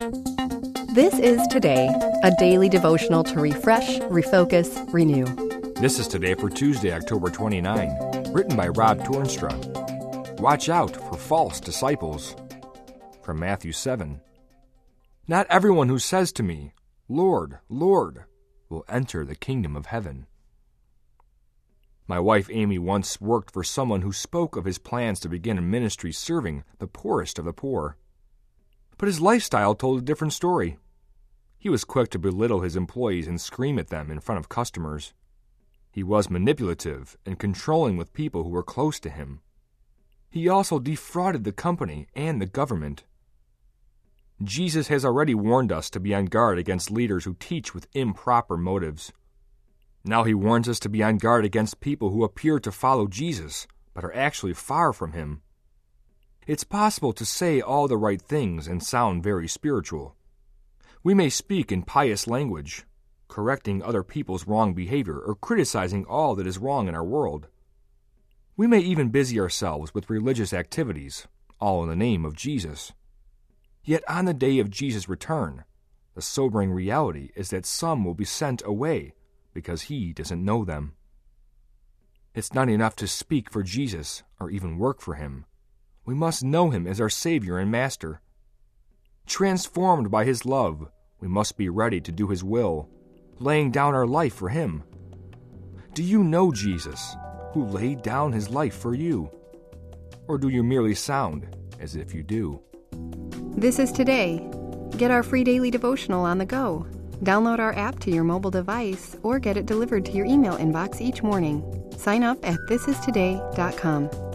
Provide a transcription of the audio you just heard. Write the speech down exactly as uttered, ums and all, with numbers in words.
This is Today, a daily devotional to refresh, refocus, renew. This is Today for Tuesday, October twenty-ninth, written by Rob Toornstra. Watch out for false disciples. From Matthew seven. Not everyone who says to me, Lord, Lord, will enter the kingdom of heaven. My wife Amy once worked for someone who spoke of his plans to begin a ministry serving the poorest of the poor. But his lifestyle told a different story. He was quick to belittle his employees and scream at them in front of customers. He was manipulative and controlling with people who were close to him. He also defrauded the company and the government. Jesus has already warned us to be on guard against leaders who teach with improper motives. Now he warns us to be on guard against people who appear to follow Jesus, but are actually far from him. It's possible to say all the right things and sound very spiritual. We may speak in pious language, correcting other people's wrong behavior or criticizing all that is wrong in our world. We may even busy ourselves with religious activities, all in the name of Jesus. Yet on the day of Jesus' return, the sobering reality is that some will be sent away because he doesn't know them. It's not enough to speak for Jesus or even work for him. We must know him as our Savior and Master. Transformed by his love, we must be ready to do his will, laying down our life for him. Do you know Jesus, who laid down his life for you? Or do you merely sound as if you do? This is Today. Get our free daily devotional on the go. Download our app to your mobile device or get it delivered to your email inbox each morning. Sign up at this is today dot com.